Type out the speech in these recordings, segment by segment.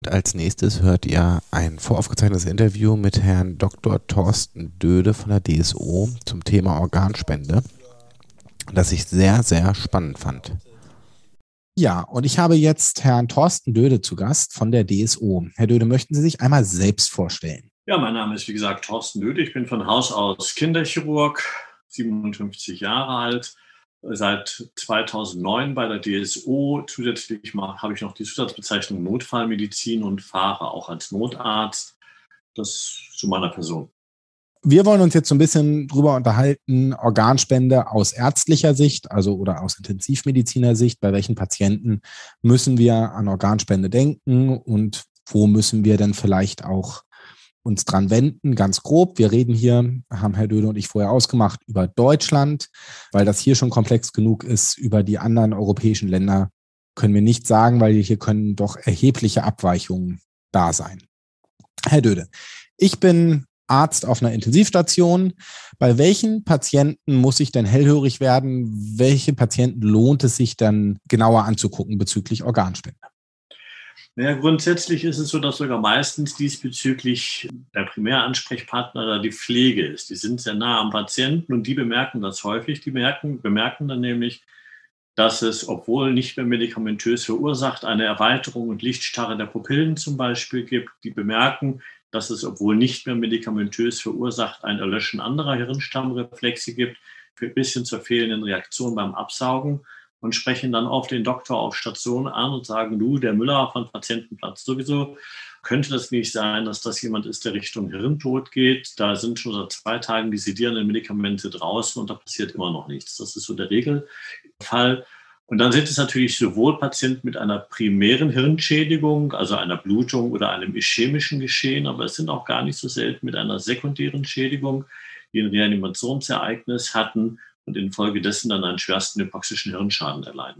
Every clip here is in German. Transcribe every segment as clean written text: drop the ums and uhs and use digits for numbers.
Als nächstes hört ihr ein voraufgezeichnetes Interview mit Herrn Dr. Thorsten Döde von der DSO zum Thema Organspende, das ich sehr, sehr spannend fand. Ja, und ich habe jetzt Herrn Thorsten Döde zu Gast von der DSO. Herr Döde, möchten Sie sich einmal selbst vorstellen? Ja, mein Name ist, wie gesagt, Thorsten Döde. Ich bin von Haus aus Kinderchirurg, 57 Jahre alt, seit 2009 bei der DSO. Zusätzlich habe ich noch die Zusatzbezeichnung Notfallmedizin und fahre auch als Notarzt. Das zu meiner Person. Wir wollen uns jetzt so ein bisschen drüber unterhalten, Organspende aus ärztlicher Sicht, also oder aus Intensivmediziner-Sicht. Bei welchen Patienten müssen wir an Organspende denken und wo müssen wir denn vielleicht auch uns dran wenden, ganz grob. Wir reden hier, haben Herr Döde und ich vorher ausgemacht, über Deutschland, weil das hier schon komplex genug ist. Über die anderen europäischen Länder können wir nichts sagen, weil hier können doch erhebliche Abweichungen da sein. Herr Döde, ich bin Arzt auf einer Intensivstation. Bei welchen Patienten muss ich denn hellhörig werden? Welche Patienten lohnt es sich dann genauer anzugucken bezüglich Organspende? Naja, grundsätzlich ist es so, dass sogar meistens diesbezüglich der Primäransprechpartner da die Pflege ist. Die sind sehr nah am Patienten und die bemerken das häufig. Die bemerken dann nämlich, dass es, obwohl nicht mehr medikamentös verursacht, eine Erweiterung und Lichtstarre der Pupillen zum Beispiel gibt. Die bemerken, dass es, obwohl nicht mehr medikamentös verursacht, ein Erlöschen anderer Hirnstammreflexe gibt, bis hin zur fehlenden Reaktion beim Absaugen und sprechen dann auf den Doktor auf Station an und sagen, du, der Müller von Patientenplatz sowieso, könnte das nicht sein, dass das jemand ist, der Richtung Hirntod geht? Da sind schon seit 2 Tagen die sedierenden Medikamente draußen und da passiert immer noch nichts. Das ist so der Regelfall. Und dann sind es natürlich sowohl Patienten mit einer primären Hirnschädigung, also einer Blutung oder einem ischämischen Geschehen, aber es sind auch gar nicht so selten mit einer sekundären Schädigung, die ein Reanimationsereignis hatten und infolgedessen dann einen schwersten hypoxischen Hirnschaden erleiden.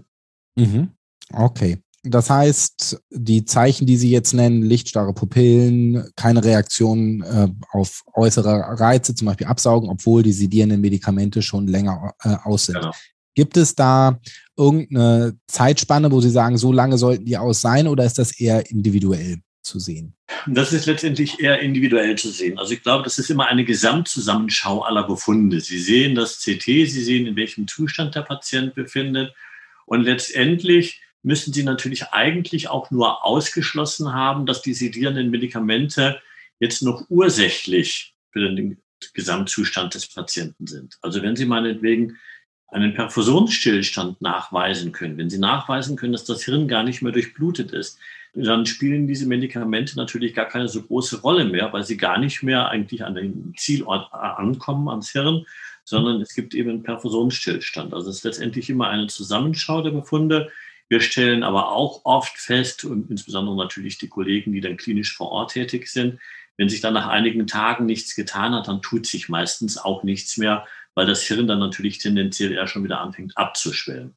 Okay. Das heißt, die Zeichen, die Sie jetzt nennen, lichtstarre Pupillen, keine Reaktion auf äußere Reize, zum Beispiel Absaugen, obwohl die sedierenden Medikamente schon länger aus sind. Genau. Gibt es da irgendeine Zeitspanne, wo Sie sagen, so lange sollten die aus sein, oder ist das eher individuell zu sehen? Das ist letztendlich eher individuell zu sehen. Also ich glaube, das ist immer eine Gesamtzusammenschau aller Befunde. Sie sehen das CT, Sie sehen, in welchem Zustand der Patient befindet. Und letztendlich müssen Sie natürlich eigentlich auch nur ausgeschlossen haben, dass die sedierenden Medikamente jetzt noch ursächlich für den Gesamtzustand des Patienten sind. Also wenn Sie meinetwegen einen Perfusionsstillstand nachweisen können, wenn Sie nachweisen können, dass das Hirn gar nicht mehr durchblutet ist, dann spielen diese Medikamente natürlich gar keine so große Rolle mehr, weil sie gar nicht mehr eigentlich an den Zielort ankommen, ans Hirn, sondern es gibt eben einen Perfusionsstillstand. Also es ist letztendlich immer eine Zusammenschau der Befunde. Wir stellen aber auch oft fest, und insbesondere natürlich die Kollegen, die dann klinisch vor Ort tätig sind, wenn sich dann nach einigen Tagen nichts getan hat, dann tut sich meistens auch nichts mehr, weil das Hirn dann natürlich tendenziell eher schon wieder anfängt abzuschwellen.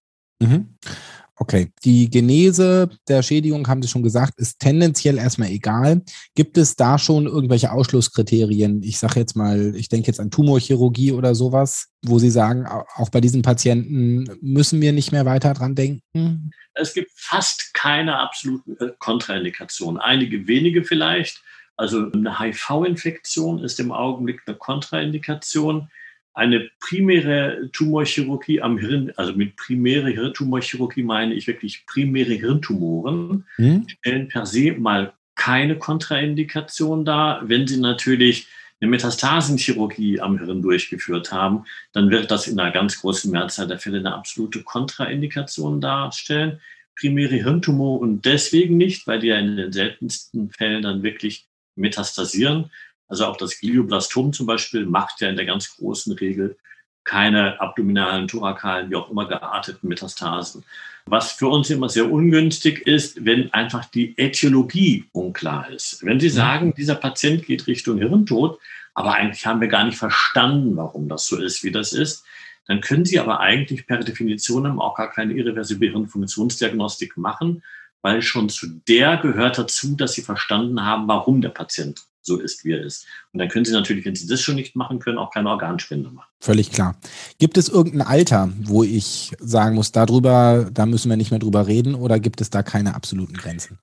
Okay, die Genese der Schädigung, haben Sie schon gesagt, ist tendenziell erstmal egal. Gibt es da schon irgendwelche Ausschlusskriterien? Ich sage jetzt mal, ich denke jetzt an Tumorchirurgie oder sowas, wo Sie sagen, auch bei diesen Patienten müssen wir nicht mehr weiter dran denken? Es gibt fast keine absoluten Kontraindikationen. Einige wenige vielleicht. Also eine HIV-Infektion ist im Augenblick eine Kontraindikation. Eine primäre Tumorchirurgie am Hirn, also mit primäre Hirntumorchirurgie meine ich wirklich primäre Hirntumoren, stellen per se mal keine Kontraindikation dar. Wenn Sie natürlich eine Metastasenchirurgie am Hirn durchgeführt haben, dann wird das in einer ganz großen Mehrzahl der Fälle eine absolute Kontraindikation darstellen. Primäre Hirntumoren deswegen nicht, weil die ja in den seltensten Fällen dann wirklich metastasieren. Also auch das Glioblastom zum Beispiel macht ja in der ganz großen Regel keine abdominalen, thorakalen, wie auch immer gearteten Metastasen. Was für uns immer sehr ungünstig ist, wenn einfach die Ätiologie unklar ist. Wenn Sie sagen, dieser Patient geht Richtung Hirntod, aber eigentlich haben wir gar nicht verstanden, warum das so ist, wie das ist, dann können Sie aber eigentlich per Definition auch gar keine irreversible Hirnfunktionsdiagnostik machen, weil schon zu der gehört dazu, dass Sie verstanden haben, warum der Patient so ist, wie er ist. Und dann können Sie natürlich, wenn Sie das schon nicht machen können, auch keine Organspende machen. Völlig klar. Gibt es irgendein Alter, wo ich sagen muss, da müssen wir nicht mehr drüber reden, oder gibt es da keine absoluten Grenzen?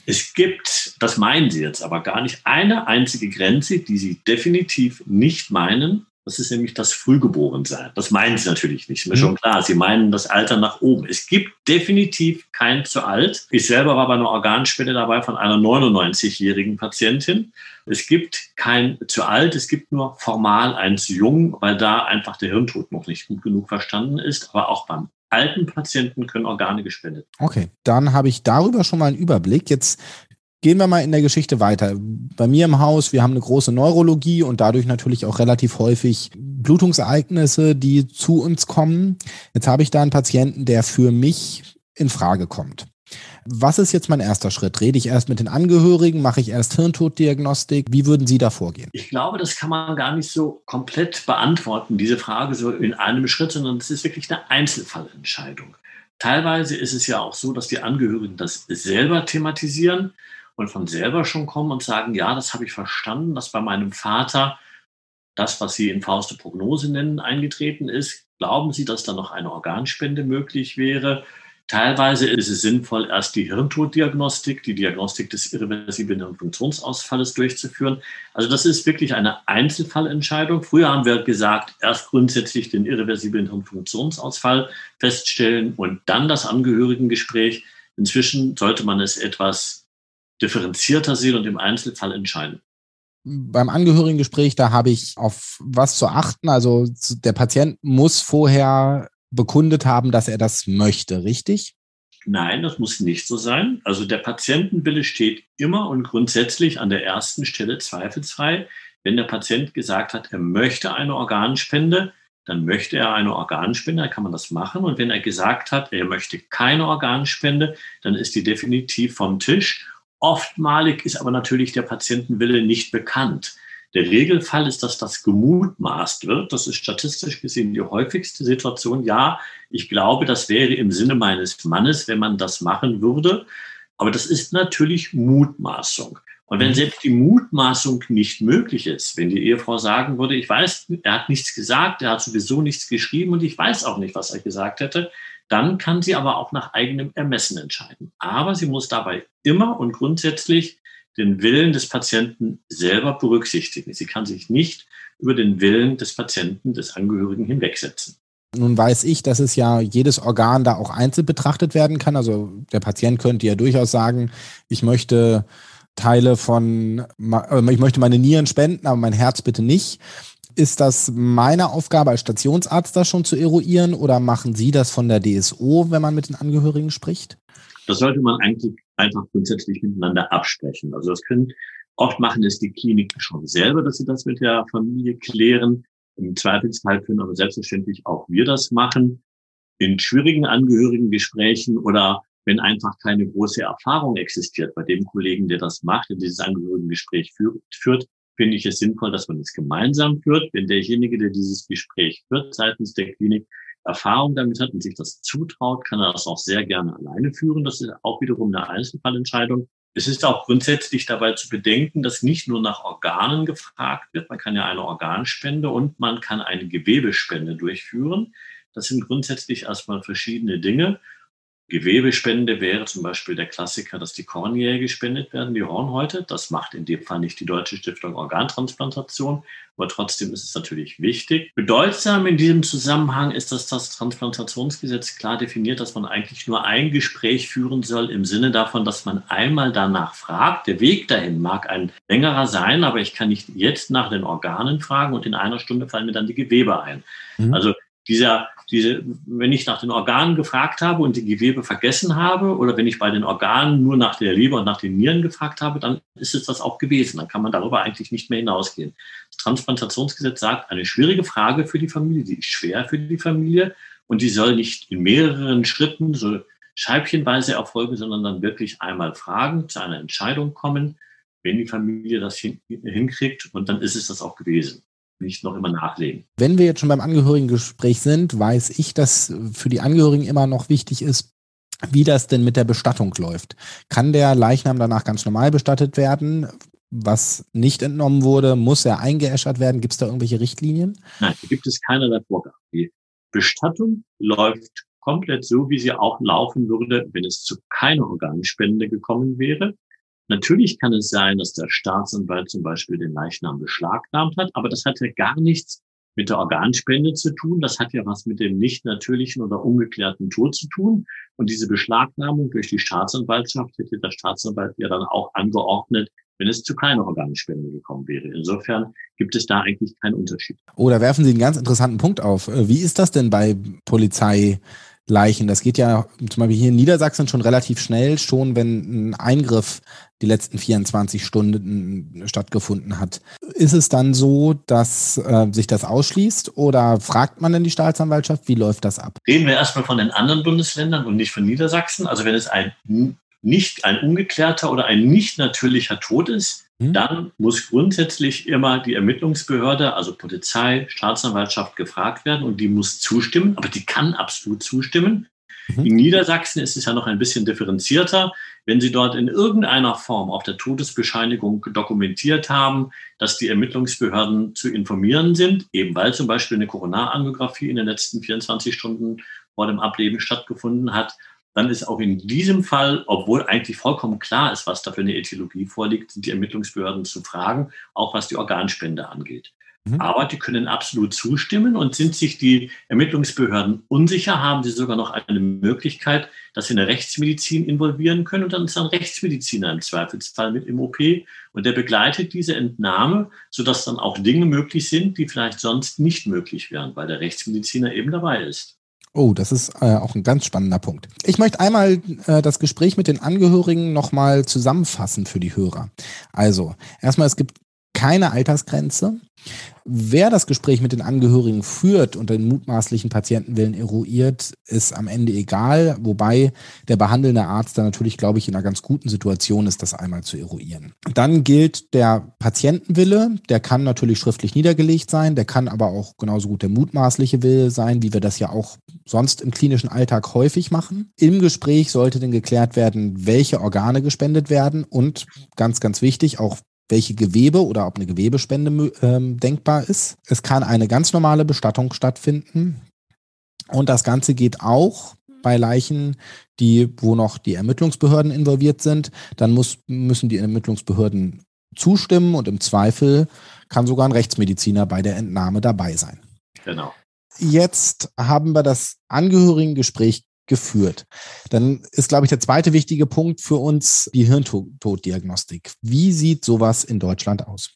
Es gibt, das meinen Sie jetzt aber gar nicht, eine einzige Grenze, die Sie definitiv nicht meinen. Das ist nämlich das Frühgeborensein. Das meinen Sie natürlich nicht, ist mir schon klar. Sie meinen das Alter nach oben. Es gibt definitiv kein zu alt. Ich selber war bei einer Organspende dabei von einer 99-jährigen Patientin. Es gibt kein zu alt, es gibt nur formal ein zu jung, weil da einfach der Hirntod noch nicht gut genug verstanden ist. Aber auch beim alten Patienten können Organe gespendet werden. Okay, dann habe ich darüber schon mal einen Überblick. Jetzt gehen wir mal in der Geschichte weiter. Bei mir im Haus, wir haben eine große Neurologie und dadurch natürlich auch relativ häufig Blutungsereignisse, die zu uns kommen. Jetzt habe ich da einen Patienten, der für mich in Frage kommt. Was ist jetzt mein erster Schritt? Rede ich erst mit den Angehörigen? Mache ich erst Hirntoddiagnostik? Wie würden Sie da vorgehen? Ich glaube, das kann man gar nicht so komplett beantworten, diese Frage so in einem Schritt, sondern es ist wirklich eine Einzelfallentscheidung. Teilweise ist es ja auch so, dass die Angehörigen das selber thematisieren und von selber schon kommen und sagen, ja, das habe ich verstanden, dass bei meinem Vater das, was Sie in Faust Prognose nennen, eingetreten ist. Glauben Sie, dass da noch eine Organspende möglich wäre? Teilweise ist es sinnvoll, erst die Hirntoddiagnostik, die Diagnostik des irreversiblen Hirnfunktionsausfalls durchzuführen. Also das ist wirklich eine Einzelfallentscheidung. Früher haben wir gesagt, erst grundsätzlich den irreversiblen Hirnfunktionsausfall feststellen und dann das Angehörigengespräch. Inzwischen sollte man es etwas differenzierter sehen und im Einzelfall entscheiden. Beim Angehörigengespräch, da habe ich auf was zu achten. Also der Patient muss vorher bekundet haben, dass er das möchte, richtig? Nein, das muss nicht so sein. Also der Patientenwille steht immer und grundsätzlich an der ersten Stelle zweifelsfrei. Wenn der Patient gesagt hat, er möchte eine Organspende, dann möchte er eine Organspende, dann kann man das machen. Und wenn er gesagt hat, er möchte keine Organspende, dann ist die definitiv vom Tisch. Oftmalig ist aber natürlich der Patientenwille nicht bekannt. Der Regelfall ist, dass das gemutmaßt wird. Das ist statistisch gesehen die häufigste Situation. Ja, ich glaube, das wäre im Sinne meines Mannes, wenn man das machen würde. Aber das ist natürlich Mutmaßung. Und wenn selbst die Mutmaßung nicht möglich ist, wenn die Ehefrau sagen würde, ich weiß, er hat nichts gesagt, er hat sowieso nichts geschrieben und ich weiß auch nicht, was er gesagt hätte, dann kann sie aber auch nach eigenem Ermessen entscheiden. Aber sie muss dabei immer und grundsätzlich den Willen des Patienten selber berücksichtigen. Sie kann sich nicht über den Willen des Patienten, des Angehörigen hinwegsetzen. Nun weiß ich, dass es ja jedes Organ da auch einzeln betrachtet werden kann. Also der Patient könnte ja durchaus sagen, ich möchte Teile von, ich möchte meine Nieren spenden, aber mein Herz bitte nicht. Ist das meine Aufgabe als Stationsarzt, das schon zu eruieren, oder machen Sie das von der DSO, wenn man mit den Angehörigen spricht? Das sollte man eigentlich einfach grundsätzlich miteinander absprechen. Also das können, oft machen es die Kliniken schon selber, dass sie das mit der Familie klären. Im Zweifelsfall können aber selbstverständlich auch wir das machen. In schwierigen Angehörigengesprächen oder wenn einfach keine große Erfahrung existiert bei dem Kollegen, der das macht, der dieses Angehörigengespräch führt, finde ich es sinnvoll, dass man es gemeinsam führt. Wenn derjenige, der dieses Gespräch führt, seitens der Klinik Erfahrung damit hat und sich das zutraut, kann er das auch sehr gerne alleine führen. Das ist auch wiederum eine Einzelfallentscheidung. Es ist auch grundsätzlich dabei zu bedenken, dass nicht nur nach Organen gefragt wird. Man kann ja eine Organspende und man kann eine Gewebespende durchführen. Das sind grundsätzlich erstmal verschiedene Dinge. Gewebespende wäre zum Beispiel der Klassiker, dass die Kornea gespendet werden, die Hornhäute. Das macht in dem Fall nicht die Deutsche Stiftung Organtransplantation, aber trotzdem ist es natürlich wichtig. Bedeutsam in diesem Zusammenhang ist, dass das Transplantationsgesetz klar definiert, dass man eigentlich nur ein Gespräch führen soll im Sinne davon, dass man einmal danach fragt. Der Weg dahin mag ein längerer sein, aber ich kann nicht jetzt nach den Organen fragen und in einer Stunde fallen mir dann die Gewebe ein. Also wenn ich nach den Organen gefragt habe und die Gewebe vergessen habe oder wenn ich bei den Organen nur nach der Leber und nach den Nieren gefragt habe, dann ist es das auch gewesen. Dann kann man darüber eigentlich nicht mehr hinausgehen. Das Transplantationsgesetz sagt, eine schwierige Frage für die Familie, die ist schwer für die Familie und die soll nicht in mehreren Schritten so scheibchenweise erfolgen, sondern dann wirklich einmal fragen, zu einer Entscheidung kommen, wenn die Familie das hinkriegt und dann ist es das auch gewesen. Nicht noch immer nachlegen. Wenn wir jetzt schon beim Angehörigengespräch sind, weiß ich, dass für die Angehörigen immer noch wichtig ist, wie das denn mit der Bestattung läuft. Kann der Leichnam danach ganz normal bestattet werden? Was nicht entnommen wurde, muss er eingeäschert werden? Gibt es da irgendwelche Richtlinien? Nein, da gibt es keinerlei Vorgaben. Die Bestattung läuft komplett so, wie sie auch laufen würde, wenn es zu keiner Organspende gekommen wäre. Natürlich kann es sein, dass der Staatsanwalt zum Beispiel den Leichnam beschlagnahmt hat, aber das hat ja gar nichts mit der Organspende zu tun. Das hat ja was mit dem nicht natürlichen oder ungeklärten Tod zu tun. Und diese Beschlagnahmung durch die Staatsanwaltschaft hätte der Staatsanwalt ja dann auch angeordnet, wenn es zu keiner Organspende gekommen wäre. Insofern gibt es da eigentlich keinen Unterschied. Oh, da werfen Sie einen ganz interessanten Punkt auf. Wie ist das denn bei Polizeileichen? Das geht ja zum Beispiel hier in Niedersachsen schon relativ schnell, schon wenn ein Eingriff die letzten 24 Stunden stattgefunden hat. Ist es dann so, dass sich das ausschließt oder fragt man denn die Staatsanwaltschaft? Wie läuft das ab? Reden wir erstmal von den anderen Bundesländern und nicht von Niedersachsen. Also wenn es ein ungeklärter oder ein nicht natürlicher Tod ist, dann muss grundsätzlich immer die Ermittlungsbehörde, also Polizei, Staatsanwaltschaft, gefragt werden und die muss zustimmen, aber die kann absolut zustimmen. In Niedersachsen ist es ja noch ein bisschen differenzierter. Wenn Sie dort in irgendeiner Form auf der Todesbescheinigung dokumentiert haben, dass die Ermittlungsbehörden zu informieren sind, eben weil zum Beispiel eine Koronarangiographie in den letzten 24 Stunden vor dem Ableben stattgefunden hat, dann ist auch in diesem Fall, obwohl eigentlich vollkommen klar ist, was da für eine Ätiologie vorliegt, sind die Ermittlungsbehörden zu fragen, auch was die Organspende angeht. Aber die können absolut zustimmen und sind sich die Ermittlungsbehörden unsicher, haben sie sogar noch eine Möglichkeit, dass sie eine Rechtsmedizin involvieren können und dann ist ein Rechtsmediziner im Zweifelsfall mit im OP und der begleitet diese Entnahme, sodass dann auch Dinge möglich sind, die vielleicht sonst nicht möglich wären, weil der Rechtsmediziner eben dabei ist. Oh, das ist auch ein ganz spannender Punkt. Ich möchte einmal das Gespräch mit den Angehörigen nochmal zusammenfassen für die Hörer. Also, erstmal, es gibt keine Altersgrenze. Wer das Gespräch mit den Angehörigen führt und den mutmaßlichen Patientenwillen eruiert, ist am Ende egal, wobei der behandelnde Arzt da natürlich, glaube ich, in einer ganz guten Situation ist, das einmal zu eruieren. Dann gilt der Patientenwille, der kann natürlich schriftlich niedergelegt sein, der kann aber auch genauso gut der mutmaßliche Wille sein, wie wir das ja auch sonst im klinischen Alltag häufig machen. Im Gespräch sollte dann geklärt werden, welche Organe gespendet werden und ganz, ganz wichtig, auch welche Gewebe oder ob eine Gewebespende denkbar ist. Es kann eine ganz normale Bestattung stattfinden und das Ganze geht auch bei Leichen, wo noch die Ermittlungsbehörden involviert sind. Dann müssen die Ermittlungsbehörden zustimmen und im Zweifel kann sogar ein Rechtsmediziner bei der Entnahme dabei sein. Genau. Jetzt haben wir das Angehörigengespräch geführt. Dann ist, glaube ich, der zweite wichtige Punkt für uns die Hirntoddiagnostik. Wie sieht sowas in Deutschland aus?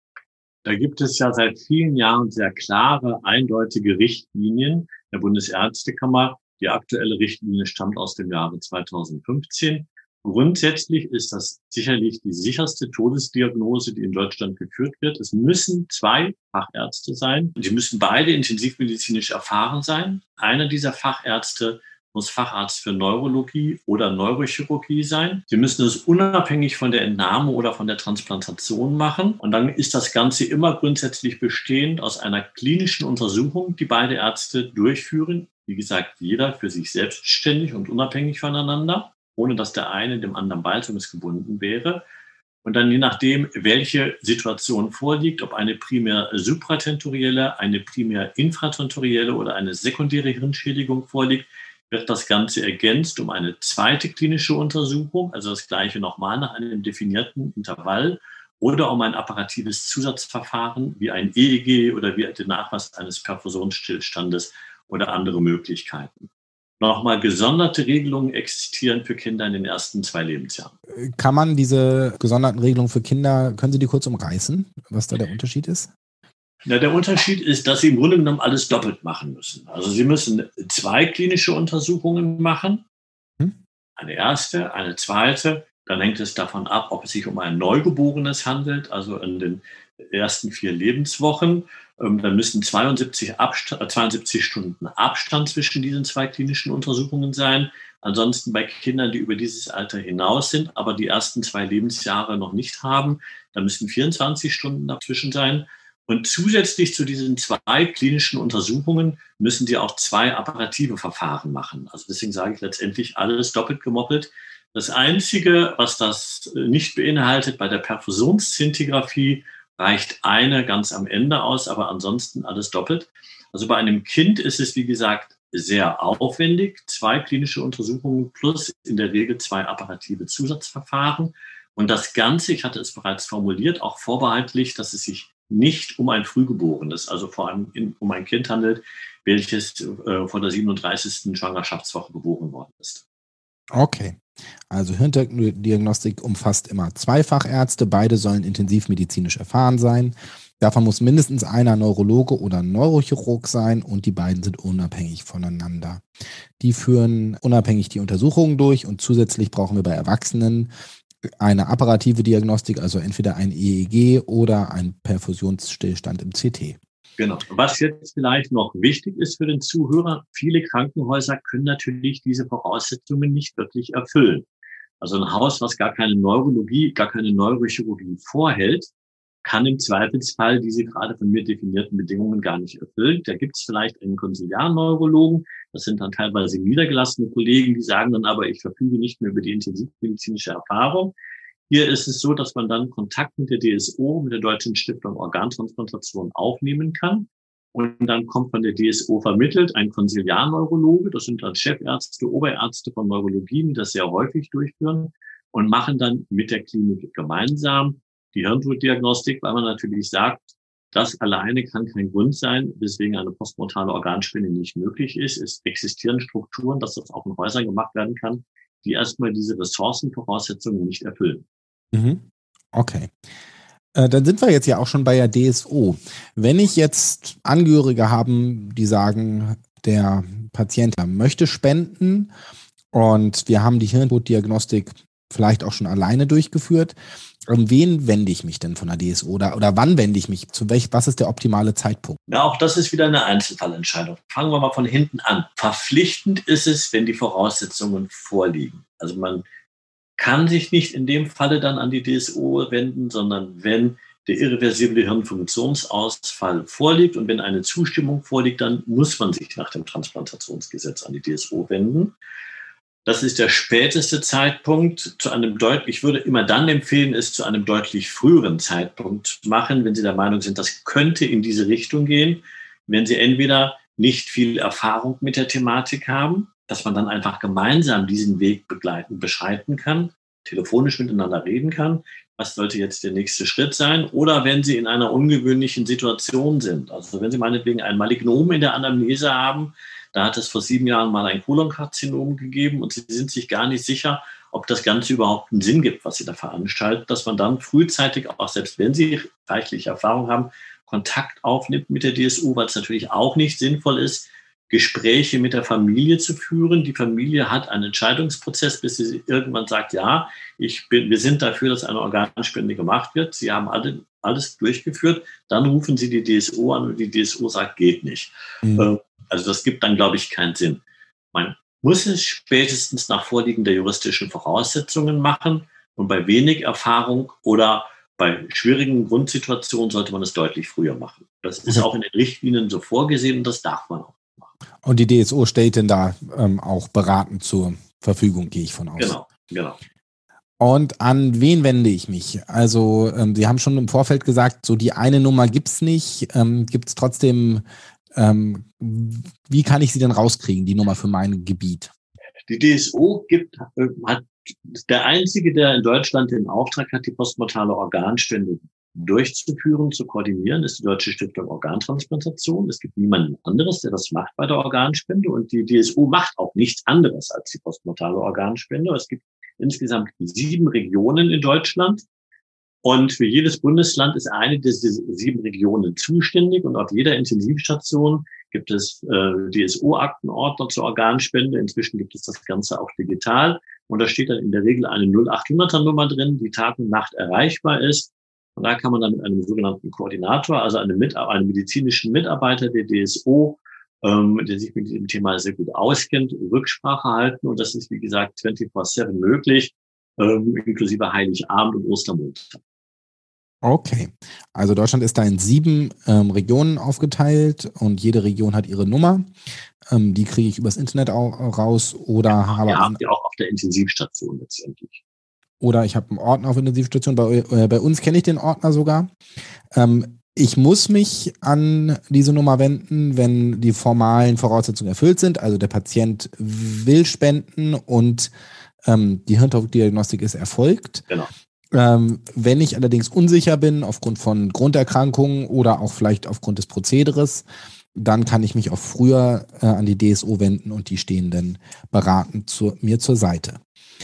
Da gibt es ja seit vielen Jahren sehr klare, eindeutige Richtlinien der Bundesärztekammer. Die aktuelle Richtlinie stammt aus dem Jahre 2015. Grundsätzlich ist das sicherlich die sicherste Todesdiagnose, die in Deutschland geführt wird. Es müssen 2 Fachärzte sein. Die müssen beide intensivmedizinisch erfahren sein. Einer dieser Fachärzte muss Facharzt für Neurologie oder Neurochirurgie sein. Sie müssen es unabhängig von der Entnahme oder von der Transplantation machen. Und dann ist das Ganze immer grundsätzlich bestehend aus einer klinischen Untersuchung, die beide Ärzte durchführen. Wie gesagt, jeder für sich selbstständig und unabhängig voneinander, ohne dass der eine dem anderen beizugsgebunden wäre. Und dann je nachdem, welche Situation vorliegt, ob eine primär supratentorielle, eine primär infratentorielle oder eine sekundäre Hirnschädigung vorliegt, wird das Ganze ergänzt um eine zweite klinische Untersuchung, also das gleiche nochmal nach einem definierten Intervall, oder um ein apparatives Zusatzverfahren wie ein EEG oder wie den Nachweis eines Perfusionsstillstandes oder andere Möglichkeiten. Nochmal gesonderte Regelungen existieren für Kinder in den ersten 2 Lebensjahren. Kann man diese gesonderten Regelungen für Kinder, können Sie die kurz umreißen, was da der Unterschied ist? Ja, der Unterschied ist, dass Sie im Grunde genommen alles doppelt machen müssen. Also Sie müssen 2 klinische Untersuchungen machen. Eine erste, eine zweite. Dann hängt es davon ab, ob es sich um ein Neugeborenes handelt, also in den ersten 4 Lebenswochen. Dann müssen 72 Stunden Abstand zwischen diesen 2 klinischen Untersuchungen sein. Ansonsten bei Kindern, die über dieses Alter hinaus sind, aber die ersten 2 Lebensjahre noch nicht haben, da müssen 24 Stunden dazwischen sein. Und zusätzlich zu diesen 2 klinischen Untersuchungen müssen die auch 2 apparative Verfahren machen. Also deswegen sage ich letztendlich alles doppelt gemoppelt. Das Einzige, was das nicht beinhaltet, bei der Perfusionsszintigraphie reicht eine ganz am Ende aus, aber ansonsten alles doppelt. Also bei einem Kind ist es, wie gesagt, sehr aufwendig. 2 klinische Untersuchungen plus in der Regel 2 apparative Zusatzverfahren. Und das Ganze, ich hatte es bereits formuliert, auch vorbehaltlich, dass es sich nicht um ein Frühgeborenes, also vor allem um ein Kind handelt, welches vor der 37. Schwangerschaftswoche geboren worden ist. Okay. Also Hirndiagnostik umfasst immer 2 Fachärzte. Beide sollen intensivmedizinisch erfahren sein. Davon muss mindestens einer Neurologe oder Neurochirurg sein und die beiden sind unabhängig voneinander. Die führen unabhängig die Untersuchungen durch und zusätzlich brauchen wir bei Erwachsenen eine apparative Diagnostik, also entweder ein EEG oder ein Perfusionsstillstand im CT. Genau. Was jetzt vielleicht noch wichtig ist für den Zuhörer, viele Krankenhäuser können natürlich diese Voraussetzungen nicht wirklich erfüllen. Also ein Haus, was gar keine Neurologie, gar keine Neurochirurgie vorhält, kann im Zweifelsfall diese gerade von mir definierten Bedingungen gar nicht erfüllen. Da gibt es vielleicht einen Konsiliarneurologen, das sind dann teilweise niedergelassene Kollegen, die sagen dann aber, ich verfüge nicht mehr über die intensivmedizinische Erfahrung. Hier ist es so, dass man dann Kontakt mit der DSO, mit der Deutschen Stiftung Organtransplantation aufnehmen kann. Und dann kommt von der DSO vermittelt ein Konsiliarneurologe, das sind dann Chefärzte, Oberärzte von Neurologie, die das sehr häufig durchführen und machen dann mit der Klinik gemeinsam die Hirntoddiagnostik, weil man natürlich sagt, das alleine kann kein Grund sein, weswegen eine postmortale Organspende nicht möglich ist. Es existieren Strukturen, dass das auch in Häusern gemacht werden kann, die erstmal diese Ressourcenvoraussetzungen nicht erfüllen. Okay. Dann sind wir jetzt ja auch schon bei der DSO. Wenn ich jetzt Angehörige habe, die sagen, der Patient möchte spenden und wir haben die Hirntoddiagnostik vielleicht auch schon alleine durchgeführt, an wen wende ich mich denn von der DSO oder wann wende ich mich? Was ist der optimale Zeitpunkt? Ja, auch das ist wieder eine Einzelfallentscheidung. Fangen wir mal von hinten an. Verpflichtend ist es, wenn die Voraussetzungen vorliegen. Also man kann sich nicht in dem Falle dann an die DSO wenden, sondern wenn der irreversible Hirnfunktionsausfall vorliegt und wenn eine Zustimmung vorliegt, dann muss man sich nach dem Transplantationsgesetz an die DSO wenden. Das ist der späteste Zeitpunkt ich würde immer dann empfehlen, es zu einem deutlich früheren Zeitpunkt machen, wenn Sie der Meinung sind, das könnte in diese Richtung gehen, wenn Sie entweder nicht viel Erfahrung mit der Thematik haben, dass man dann einfach gemeinsam diesen Weg beschreiten kann, telefonisch miteinander reden kann, was sollte jetzt der nächste Schritt sein, oder wenn Sie in einer ungewöhnlichen Situation sind, also wenn Sie meinetwegen ein Malignom in der Anamnese haben, da hat es vor 7 Jahren mal ein Kolonkarzinom gegeben und Sie sind sich gar nicht sicher, ob das Ganze überhaupt einen Sinn gibt, was Sie da veranstalten, dass man dann frühzeitig, auch selbst wenn Sie reichliche Erfahrung haben, Kontakt aufnimmt mit der DSU, weil es natürlich auch nicht sinnvoll ist, Gespräche mit der Familie zu führen. Die Familie hat einen Entscheidungsprozess, bis sie irgendwann sagt, ja, wir sind dafür, dass eine Organspende gemacht wird. Sie haben alles durchgeführt. Dann rufen Sie die DSO an und die DSO sagt, geht nicht. Also das gibt dann, glaube ich, keinen Sinn. Man muss es spätestens nach Vorliegen der juristischen Voraussetzungen machen und bei wenig Erfahrung oder bei schwierigen Grundsituationen sollte man es deutlich früher machen. Das ist auch in den Richtlinien so vorgesehen und das darf man auch machen. Und die DSO steht denn da auch beratend zur Verfügung, gehe ich von aus. Genau. Und an wen wende ich mich? Also Sie haben schon im Vorfeld gesagt, so die eine Nummer gibt es nicht. Gibt es trotzdem, wie kann ich sie denn rauskriegen, die Nummer für mein Gebiet? Die DSO hat der Einzige, der in Deutschland den Auftrag hat, die postmortale Organspende durchzuführen, zu koordinieren, ist die Deutsche Stiftung Organtransplantation. Es gibt niemanden anderes, der das macht bei der Organspende. Und die DSO macht auch nichts anderes als die postmortale Organspende. Es gibt insgesamt 7 Regionen in Deutschland. Und für jedes Bundesland ist eine dieser 7 Regionen zuständig. Und auf jeder Intensivstation gibt es DSO-Aktenordner zur Organspende. Inzwischen gibt es das Ganze auch digital. Und da steht dann in der Regel eine 0800er-Nummer drin, die Tag und Nacht erreichbar ist. Und da kann man dann mit einem sogenannten Koordinator, also einem medizinischen Mitarbeiter der DSO, der sich mit diesem Thema sehr gut auskennt, Rücksprache halten. Und das ist, wie gesagt, 24/7 möglich, inklusive Heiligabend und Ostermontag. Okay, also Deutschland ist da in 7 Regionen aufgeteilt und jede Region hat ihre Nummer. Die kriege ich übers Internet auch raus oder haben die auch auf der Intensivstation letztendlich. Oder ich habe einen Ordner auf der Intensivstation. Bei uns kenne ich den Ordner sogar. Ich muss mich an diese Nummer wenden, wenn die formalen Voraussetzungen erfüllt sind. Also der Patient will spenden und die Hirndiagnostik ist erfolgt. Genau. Wenn ich allerdings unsicher bin aufgrund von Grunderkrankungen oder auch vielleicht aufgrund des Prozederes, dann kann ich mich auch früher an die DSO wenden und die stehen dann beratend mir zur Seite.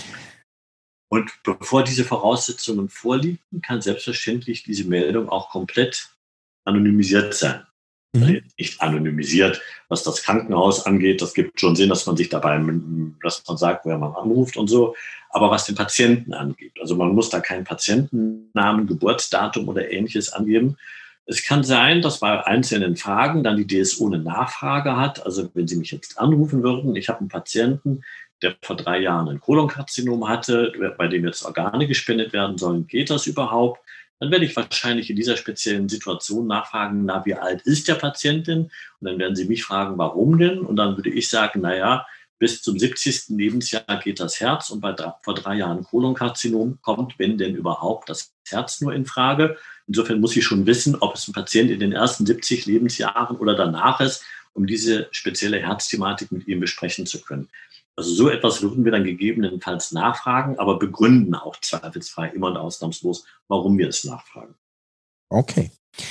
Und bevor diese Voraussetzungen vorliegen, kann selbstverständlich diese Meldung auch komplett anonymisiert sein. Also nicht anonymisiert, was das Krankenhaus angeht. Das gibt schon Sinn, dass man sich dabei, dass man sagt, wer man anruft und so. Aber was den Patienten angeht, also man muss da keinen Patientennamen, Geburtsdatum oder Ähnliches angeben. Es kann sein, dass bei einzelnen Fragen dann die DSO eine Nachfrage hat. Also wenn Sie mich jetzt anrufen würden, ich habe einen Patienten, der vor 3 Jahren ein Kolonkarzinom hatte, bei dem jetzt Organe gespendet werden sollen, geht das überhaupt? Dann werde ich wahrscheinlich in dieser speziellen Situation nachfragen, na, wie alt ist der Patient denn? Und dann werden Sie mich fragen, warum denn? Und dann würde ich sagen, naja, bis zum 70. Lebensjahr geht das Herz und vor 3 Jahren Kolonkarzinom kommt, wenn denn überhaupt, das Herz nur in Frage. Insofern muss ich schon wissen, ob es ein Patient in den ersten 70 Lebensjahren oder danach ist, um diese spezielle Herzthematik mit ihm besprechen zu können. Also so etwas würden wir dann gegebenenfalls nachfragen, aber begründen auch zweifelsfrei immer und ausnahmslos, warum wir es nachfragen. Okay.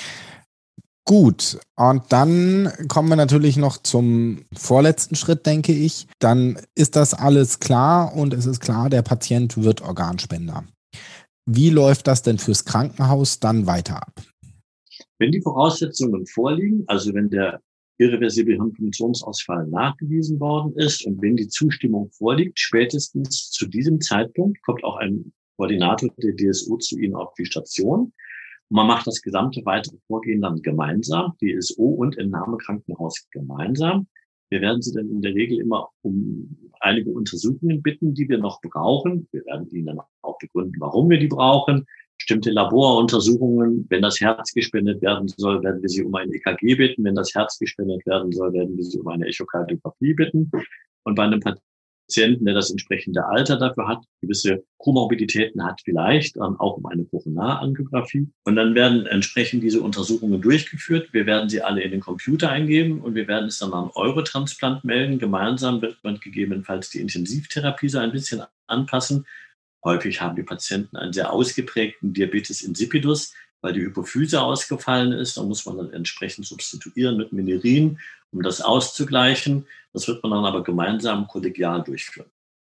Gut, und dann kommen wir natürlich noch zum vorletzten Schritt, denke ich. Dann ist das alles klar und es ist klar, der Patient wird Organspender. Wie läuft das denn fürs Krankenhaus dann weiter ab? Wenn die Voraussetzungen vorliegen, also wenn der irreversible Hirnfunktionsausfall nachgewiesen worden ist und wenn die Zustimmung vorliegt, spätestens zu diesem Zeitpunkt kommt auch ein Koordinator der DSO zu Ihnen auf die Station. Und man macht das gesamte weitere Vorgehen dann gemeinsam, DSO und Entnahmekrankenhaus gemeinsam. Wir werden Sie dann in der Regel immer um einige Untersuchungen bitten, die wir noch brauchen. Wir werden Ihnen dann auch begründen, warum wir die brauchen. Bestimmte Laboruntersuchungen, wenn das Herz gespendet werden soll, werden wir Sie um ein EKG bitten. Wenn das Herz gespendet werden soll, werden wir Sie um eine Echokardiographie bitten. Und bei einem Patienten, der das entsprechende Alter dafür hat, gewisse Komorbiditäten hat, vielleicht auch um eine Koronarangiographie. Und dann werden entsprechend diese Untersuchungen durchgeführt. Wir werden sie alle in den Computer eingeben und wir werden es dann an Eurotransplant melden. Gemeinsam wird man gegebenenfalls die Intensivtherapie so ein bisschen anpassen. Häufig haben die Patienten einen sehr ausgeprägten Diabetes insipidus, weil die Hypophyse ausgefallen ist. Da muss man dann entsprechend substituieren mit Minerin, um das auszugleichen. Das wird man dann aber gemeinsam kollegial durchführen.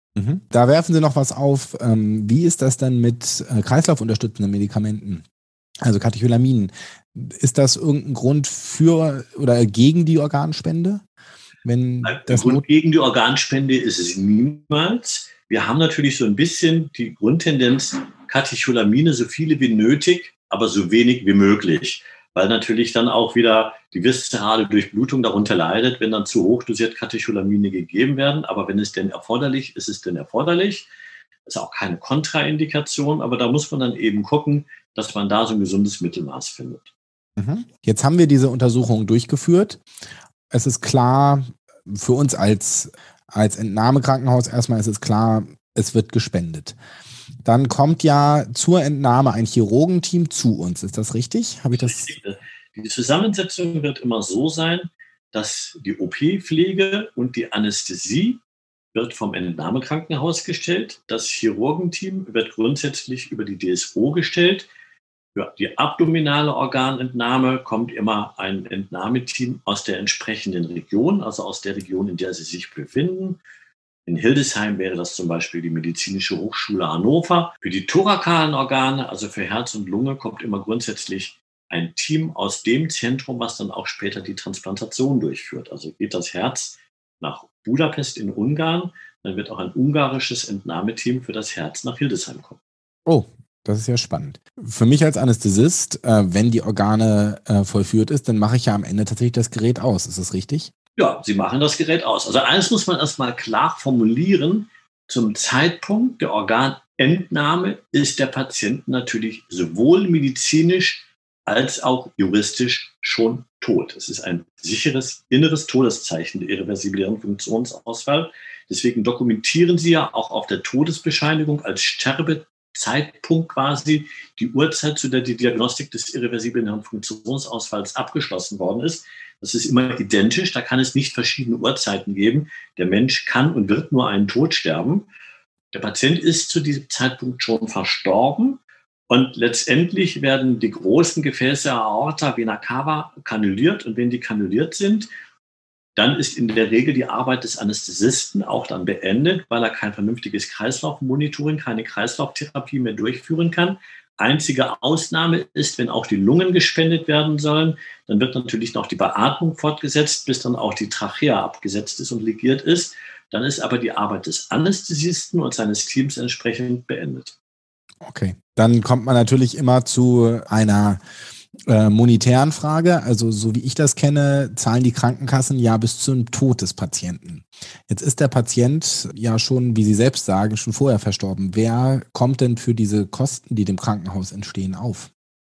Da werfen Sie noch was auf. Wie ist das denn mit kreislaufunterstützenden Medikamenten? Also Katecholaminen. Ist das irgendein Grund für oder gegen die Organspende? Der Grund gegen die Organspende ist es niemals. Wir haben natürlich so ein bisschen die Grundtendenz, Katecholamine so viele wie nötig, aber so wenig wie möglich. Weil natürlich dann auch wieder die viszerale Durchblutung darunter leidet, wenn dann zu hoch dosiert Katecholamine gegeben werden. Aber wenn es denn erforderlich ist, es denn erforderlich. Das ist auch keine Kontraindikation, aber da muss man dann eben gucken, dass man da so ein gesundes Mittelmaß findet. Jetzt haben wir diese Untersuchung durchgeführt. Es ist klar, für uns als Entnahmekrankenhaus erstmal ist es klar, es wird gespendet. Dann kommt ja zur Entnahme ein Chirurgenteam zu uns. Ist das richtig? Habe ich das? Die Zusammensetzung wird immer so sein, dass die OP-Pflege und die Anästhesie wird vom Entnahmekrankenhaus gestellt. Das Chirurgenteam wird grundsätzlich über die DSO gestellt. Für die abdominale Organentnahme kommt immer ein Entnahmeteam aus der entsprechenden Region, also aus der Region, in der sie sich befinden. In Hildesheim wäre das zum Beispiel die Medizinische Hochschule Hannover. Für die thorakalen Organe, also für Herz und Lunge, kommt immer grundsätzlich ein Team aus dem Zentrum, was dann auch später die Transplantation durchführt. Also geht das Herz nach Budapest in Ungarn, dann wird auch ein ungarisches Entnahmeteam für das Herz nach Hildesheim kommen. Oh, das ist ja spannend. Für mich als Anästhesist, wenn die Organe vollführt ist, dann mache ich ja am Ende tatsächlich das Gerät aus. Ist das richtig? Ja, Sie machen das Gerät aus. Also eines muss man erstmal klar formulieren. Zum Zeitpunkt der Organentnahme ist der Patient natürlich sowohl medizinisch als auch juristisch schon tot. Es ist ein sicheres inneres Todeszeichen, der irreversible Hirnfunktionsausfall. Deswegen dokumentieren Sie ja auch auf der Todesbescheinigung als Sterbezeitpunkt quasi die Uhrzeit, zu der die Diagnostik des irreversiblen Hirnfunktionsausfalls abgeschlossen worden ist. Das ist immer identisch, da kann es nicht verschiedene Uhrzeiten geben. Der Mensch kann und wird nur einen Tod sterben. Der Patient ist zu diesem Zeitpunkt schon verstorben Und letztendlich werden die großen Gefäße Aorta, Vena cava kanüliert. Und wenn die kanüliert sind, dann ist in der Regel die Arbeit des Anästhesisten auch dann beendet, weil er kein vernünftiges Kreislaufmonitoring, keine Kreislauftherapie mehr durchführen kann. Einzige Ausnahme ist, wenn auch die Lungen gespendet werden sollen, dann wird natürlich noch die Beatmung fortgesetzt, bis dann auch die Trachea abgesetzt ist und ligiert ist. Dann ist aber die Arbeit des Anästhesisten und seines Teams entsprechend beendet. Okay, dann kommt man natürlich immer zu einer monetären Frage. Also so wie ich das kenne, zahlen die Krankenkassen ja bis zum Tod des Patienten. Jetzt ist der Patient ja schon, wie Sie selbst sagen, schon vorher verstorben. Wer kommt denn für diese Kosten, die dem Krankenhaus entstehen, auf?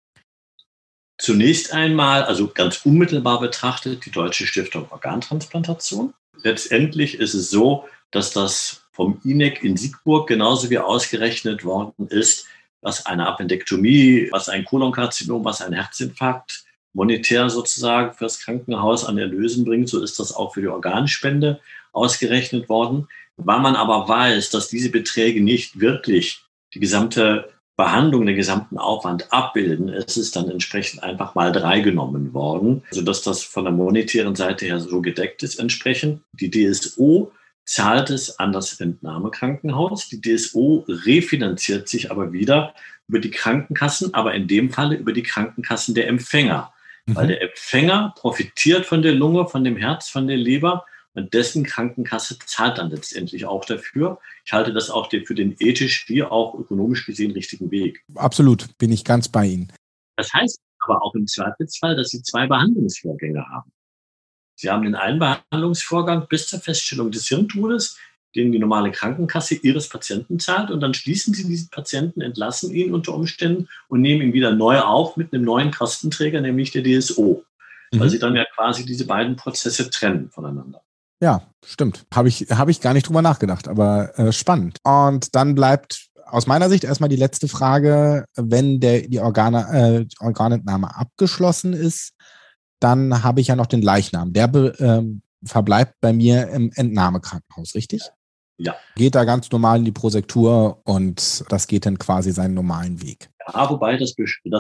Zunächst einmal, also ganz unmittelbar betrachtet, die Deutsche Stiftung Organtransplantation. Letztendlich ist es so, dass das vom InEK in Siegburg genauso wie ausgerechnet worden ist, was eine Appendektomie, was ein Kolonkarzinom, was ein Herzinfarkt monetär sozusagen für das Krankenhaus an Erlösen bringt. So ist das auch für die Organspende ausgerechnet worden. Weil man aber weiß, dass diese Beträge nicht wirklich die gesamte Behandlung, den gesamten Aufwand abbilden, ist es dann entsprechend einfach mal 3 genommen worden, sodass das von der monetären Seite her so gedeckt ist entsprechend. Die DSO zahlt es an das Entnahmekrankenhaus. Die DSO refinanziert sich aber wieder über die Krankenkassen, aber in dem Falle über die Krankenkassen der Empfänger. Weil der Empfänger profitiert von der Lunge, von dem Herz, von der Leber und dessen Krankenkasse zahlt dann letztendlich auch dafür. Ich halte das auch für den ethisch wie auch ökonomisch gesehen richtigen Weg. Absolut, bin ich ganz bei Ihnen. Das heißt aber auch im Zweifelsfall, dass Sie 2 Behandlungsvorgänge haben. Sie haben den einen Behandlungsvorgang bis zur Feststellung des Hirntodes, den die normale Krankenkasse Ihres Patienten zahlt. Und dann schließen Sie diesen Patienten, entlassen ihn unter Umständen und nehmen ihn wieder neu auf mit einem neuen Kostenträger, nämlich der DSO. Weil Sie dann ja quasi diese beiden Prozesse trennen voneinander. Ja, stimmt. Habe ich gar nicht drüber nachgedacht, aber spannend. Und dann bleibt aus meiner Sicht erstmal die letzte Frage, wenn die Organentnahme abgeschlossen ist, dann habe ich ja noch den Leichnam. Der verbleibt bei mir im Entnahmekrankenhaus, richtig? Ja. Geht da ganz normal in die Prosektur und das geht dann quasi seinen normalen Weg. Ja, wobei das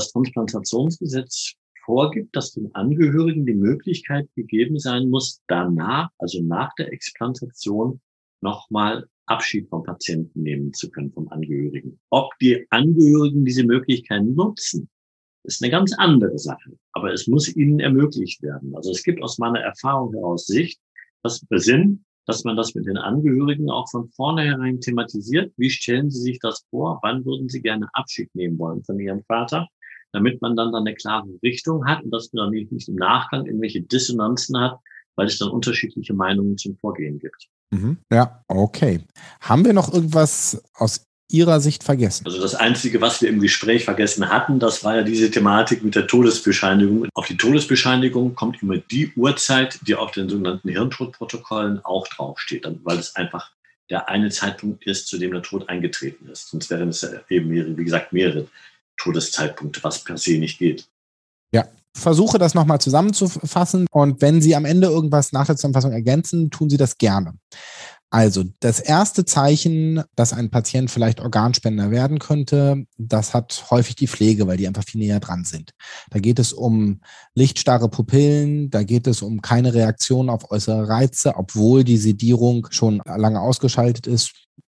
Transplantationsgesetz vorgibt, dass den Angehörigen die Möglichkeit gegeben sein muss, danach, also nach der Explantation, nochmal Abschied vom Patienten nehmen zu können, vom Angehörigen. Ob die Angehörigen diese Möglichkeit nutzen, ist eine ganz andere Sache. Aber es muss ihnen ermöglicht werden. Also es gibt aus meiner Erfahrung heraus Sicht, dass man das mit den Angehörigen auch von vornherein thematisiert. Wie stellen Sie sich das vor? Wann würden Sie gerne Abschied nehmen wollen von Ihrem Vater? Damit man dann eine klare Richtung hat und dass man dann nicht im Nachgang irgendwelche Dissonanzen hat, weil es dann unterschiedliche Meinungen zum Vorgehen gibt. Ja, okay. Haben wir noch irgendwas aus Ihrer Sicht vergessen? Also das Einzige, was wir im Gespräch vergessen hatten, das war ja diese Thematik mit der Todesbescheinigung. Auf die Todesbescheinigung kommt immer die Uhrzeit, die auf den sogenannten Hirntodprotokollen auch draufsteht, weil es einfach der eine Zeitpunkt ist, zu dem der Tod eingetreten ist. Sonst wären es ja eben mehrere Todeszeitpunkte, was per se nicht geht. Ja, versuche das nochmal zusammenzufassen und wenn Sie am Ende irgendwas nach der Zusammenfassung ergänzen, tun Sie das gerne. Also das erste Zeichen, dass ein Patient vielleicht Organspender werden könnte, das hat häufig die Pflege, weil die einfach viel näher dran sind. Da geht es um lichtstarre Pupillen, da geht es um keine Reaktion auf äußere Reize, obwohl die Sedierung schon lange ausgeschaltet ist.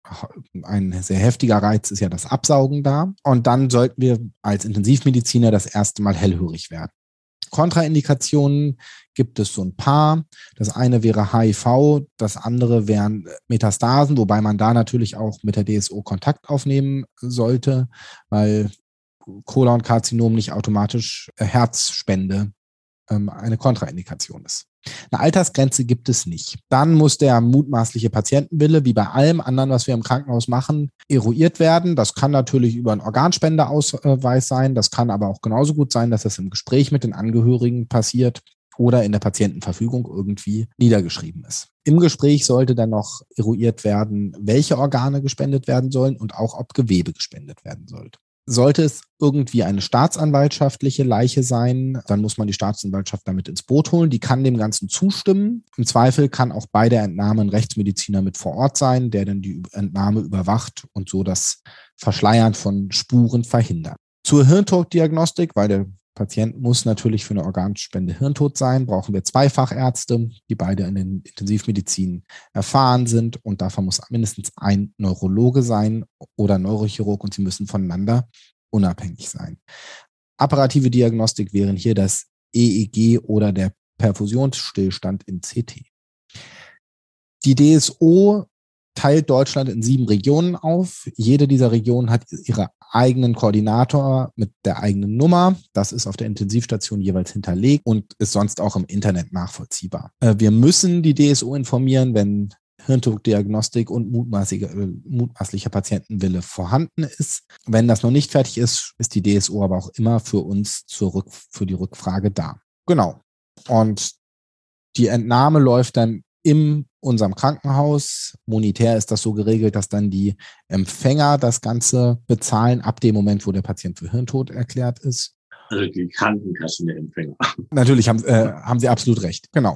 Ein sehr heftiger Reiz ist ja das Absaugen da. Und dann sollten wir als Intensivmediziner das erste Mal hellhörig werden. Kontraindikationen gibt es so ein paar. Das eine wäre HIV, das andere wären Metastasen, wobei man da natürlich auch mit der DSO Kontakt aufnehmen sollte, weil Kolonkarzinom nicht automatisch Herzspende eine Kontraindikation ist. Eine Altersgrenze gibt es nicht. Dann muss der mutmaßliche Patientenwille, wie bei allem anderen, was wir im Krankenhaus machen, eruiert werden. Das kann natürlich über einen Organspendeausweis sein. Das kann aber auch genauso gut sein, dass das im Gespräch mit den Angehörigen passiert oder in der Patientenverfügung irgendwie niedergeschrieben ist. Im Gespräch sollte dann noch eruiert werden, welche Organe gespendet werden sollen und auch, ob Gewebe gespendet werden sollte. Sollte es irgendwie eine staatsanwaltschaftliche Leiche sein, dann muss man die Staatsanwaltschaft damit ins Boot holen. Die kann dem Ganzen zustimmen. Im Zweifel kann auch bei der Entnahme ein Rechtsmediziner mit vor Ort sein, der dann die Entnahme überwacht und so das Verschleiern von Spuren verhindert. Zur Hirntoddiagnostik, weil der Patient muss natürlich für eine Organspende hirntot sein, brauchen wir 2 Fachärzte, die beide in der Intensivmedizin erfahren sind. Und davon muss mindestens ein Neurologe sein oder Neurochirurg und sie müssen voneinander unabhängig sein. Apparative Diagnostik wären hier das EEG oder der Perfusionsstillstand im CT. Die DSO teilt Deutschland in 7 Regionen auf. Jede dieser Regionen hat ihre eigenen Koordinator mit der eigenen Nummer. Das ist auf der Intensivstation jeweils hinterlegt und ist sonst auch im Internet nachvollziehbar. Wir müssen die DSO informieren, wenn Hirntoddiagnostik und mutmaßlicher Patientenwille vorhanden ist. Wenn das noch nicht fertig ist, ist die DSO aber auch immer für uns für die Rückfrage da. Genau. Und die Entnahme läuft dann in unserem Krankenhaus. Monetär ist das so geregelt, dass dann die Empfänger das Ganze bezahlen ab dem Moment, wo der Patient für Hirntod erklärt ist. Also die Krankenkassen der Empfänger. Natürlich haben Sie absolut recht. Genau.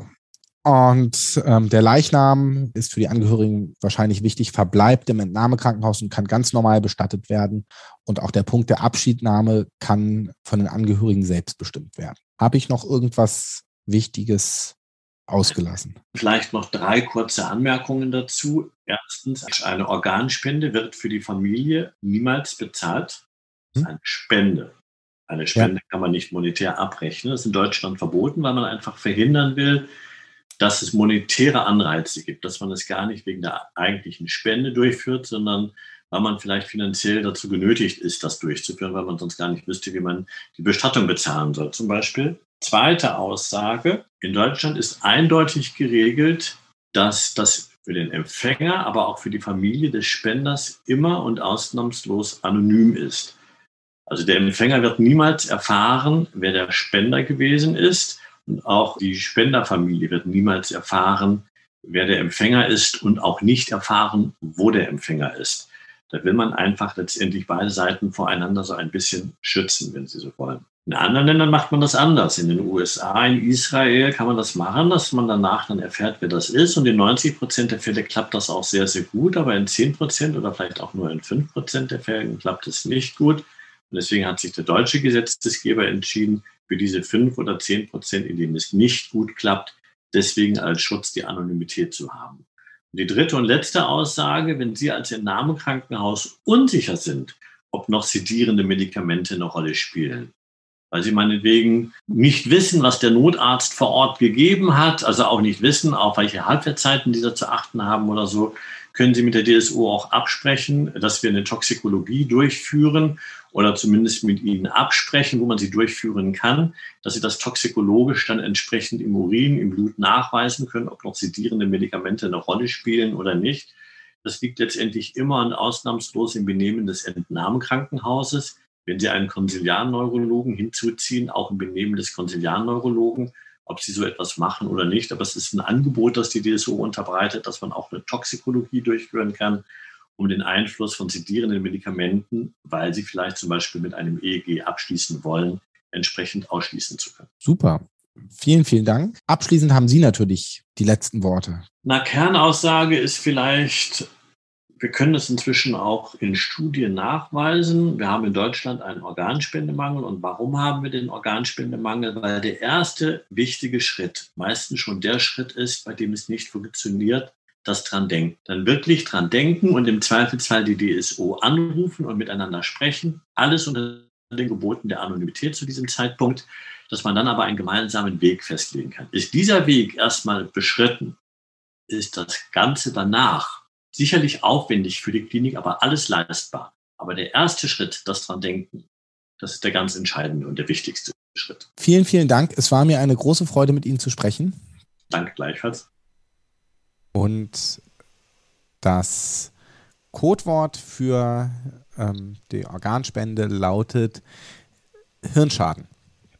Und der Leichnam ist für die Angehörigen wahrscheinlich wichtig, verbleibt im Entnahmekrankenhaus und kann ganz normal bestattet werden. Und auch der Punkt der Abschiednahme kann von den Angehörigen selbst bestimmt werden. Habe ich noch irgendwas Wichtiges ausgelassen? Vielleicht noch 3 kurze Anmerkungen dazu. Erstens, eine Organspende wird für die Familie niemals bezahlt. Das ist eine Spende. Eine Spende kann man nicht monetär abrechnen. Das ist in Deutschland verboten, weil man einfach verhindern will, dass es monetäre Anreize gibt, dass man es gar nicht wegen der eigentlichen Spende durchführt, sondern weil man vielleicht finanziell dazu genötigt ist, das durchzuführen, weil man sonst gar nicht wüsste, wie man die Bestattung bezahlen soll, zum Beispiel. Zweite Aussage: In Deutschland ist eindeutig geregelt, dass das für den Empfänger, aber auch für die Familie des Spenders immer und ausnahmslos anonym ist. Also der Empfänger wird niemals erfahren, wer der Spender gewesen ist, und auch die Spenderfamilie wird niemals erfahren, wer der Empfänger ist und auch nicht erfahren, wo der Empfänger ist. Da will man einfach letztendlich beide Seiten voreinander so ein bisschen schützen, wenn Sie so wollen. In anderen Ländern macht man das anders. In den USA, in Israel kann man das machen, dass man danach dann erfährt, wer das ist. Und in 90% der Fälle klappt das auch sehr, sehr gut. Aber in 10% oder vielleicht auch nur in 5% der Fälle klappt es nicht gut. Und deswegen hat sich der deutsche Gesetzgeber entschieden, für diese 5 oder 10%, in denen es nicht gut klappt, deswegen als Schutz die Anonymität zu haben. Und die dritte und letzte Aussage: Wenn Sie als Entnahmekrankenhaus unsicher sind, ob noch sedierende Medikamente eine Rolle spielen, weil Sie meinetwegen nicht wissen, was der Notarzt vor Ort gegeben hat, also auch nicht wissen, auf welche Halbwertszeiten dieser zu achten haben oder so, können Sie mit der DSO auch absprechen, dass wir eine Toxikologie durchführen oder zumindest mit Ihnen absprechen, wo man sie durchführen kann, dass Sie das toxikologisch dann entsprechend im Urin, im Blut nachweisen können, ob noch sedierende Medikamente eine Rolle spielen oder nicht. Das liegt letztendlich immer und ausnahmslos im Benehmen des Entnahmekrankenhauses. Wenn Sie einen Konsiliarneurologen hinzuziehen, auch im Benehmen des Konsiliarneurologen, ob Sie so etwas machen oder nicht. Aber es ist ein Angebot, das die DSO unterbreitet, dass man auch eine Toxikologie durchführen kann, um den Einfluss von sedierenden Medikamenten, weil sie vielleicht zum Beispiel mit einem EEG abschließen wollen, entsprechend ausschließen zu können. Super. Vielen, vielen Dank. Abschließend haben Sie natürlich die letzten Worte. Kernaussage ist vielleicht: Wir können das inzwischen auch in Studien nachweisen. Wir haben in Deutschland einen Organspendemangel. Und warum haben wir den Organspendemangel? Weil der erste wichtige Schritt meistens schon der Schritt ist, bei dem es nicht funktioniert, das dran denken. Dann wirklich dran denken und im Zweifelsfall die DSO anrufen und miteinander sprechen. Alles unter den Geboten der Anonymität zu diesem Zeitpunkt, dass man dann aber einen gemeinsamen Weg festlegen kann. Ist dieser Weg erstmal beschritten, ist das Ganze danach sicherlich aufwendig für die Klinik, aber alles leistbar. Aber der erste Schritt, das dran denken, das ist der ganz entscheidende und der wichtigste Schritt. Vielen, vielen Dank. Es war mir eine große Freude, mit Ihnen zu sprechen. Danke gleichfalls. Und das Codewort für die Organspende lautet Hirnschaden.